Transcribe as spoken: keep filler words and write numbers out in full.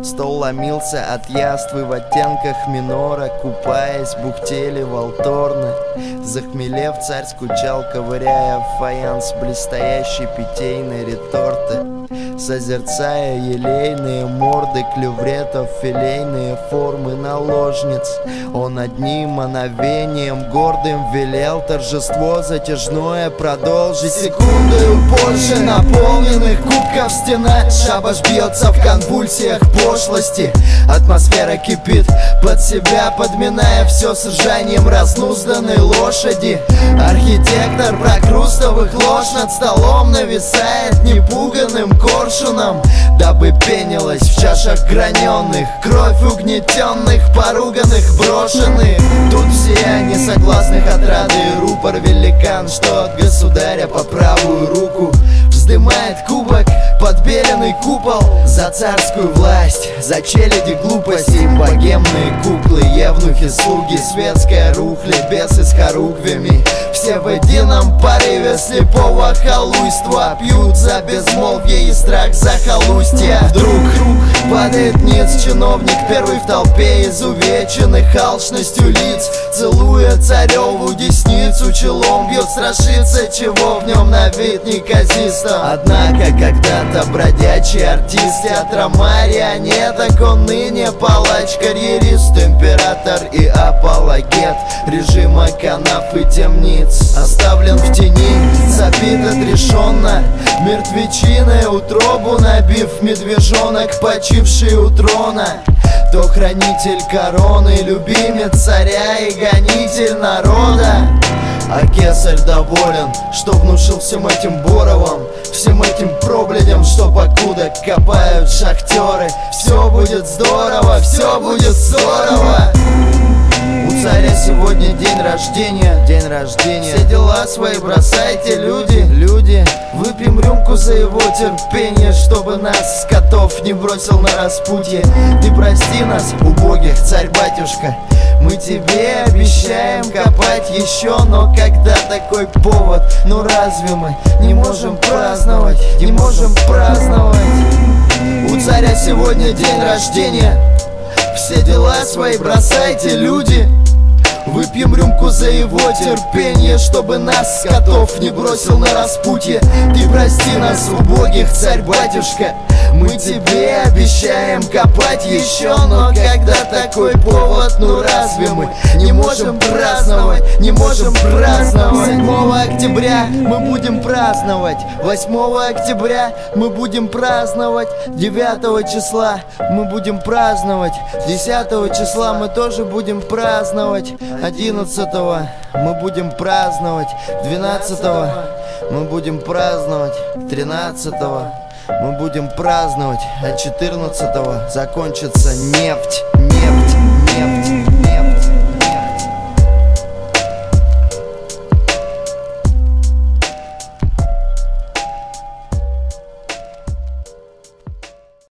Стол ломился от яствы в оттенках минора, купаясь, бухтели волторны. Захмелев, царь скучал, ковыряя в фаянс блестящей питейной реторты, созерцая елейные морды клювретов, филейные формы наложниц. Он одним мановением гордым велел торжество затяжное продолжить. Секундою позже наполненных кубков стена шабаш бьется в конвульсиях пошлости. Атмосфера кипит под себя, подминая все сжанием разнузданной лошади. Архитектор прокрустовых лож над столом нависает непуганным коршуном, дабы пенилась в чашах граненых кровь угнетенных, поруганных, брошенных. Тут все несогласных отрады, рупор великан, что от государя по правую руку вздымает кубок, подбеленный купол за царскую власть, за челяди глупости, богемные куклы, евнухи, слуги, светская рухли, бесы с хоругвями. Все в едином порыве слепого халуйства пьют за безмолвие и страх захолустья. Вдруг падает ниц чиновник, первый в толпе изувеченных алчностью лиц, целуя цареву десницу, челом бьет страшиться, чего в нем на вид неказисто. Однако когда-то бродячий артист театра марионеток, он ныне палач, карьерист, император и апологет режима канав и темниц. Оставлен в тени, забит отрешенно мертвечиной утробу, набив медвежонок, почивший у трона. То хранитель короны, любимец царя и гонитель народа. А кесарь доволен, что внушил всем этим Боровым, всем этим пробледям, что покуда копают шахтеры. Все будет здорово, все будет здорово. У царя сегодня день рождения, день рождения. Все дела свои бросайте, люди, люди. Выпьем рюмку за его терпение, чтобы нас, скотов, не бросил на распутье. Ты прости нас, убогих, царь-батюшка, мы тебе обещаем копать еще. Но когда такой повод, ну разве мы не можем праздновать, не можем праздновать? У царя сегодня день рождения. Все дела свои бросайте, люди. Выпьем рюмку за его терпение, чтобы нас, скотов, не бросил на распутье. Ты прости нас, убогих, царь-батюшка, мы тебе обещаем копать еще. Но когда такой повод, ну разве мы не можем праздновать, не можем праздновать? Седьмого октября мы будем праздновать, восьмого октября мы будем праздновать, девятого числа мы будем праздновать, десятого числа мы тоже будем праздновать, одиннадцатого мы будем праздновать, двенадцатого мы будем праздновать, тринадцатого мы будем праздновать, а четырнадцатого закончится нефть, нефть.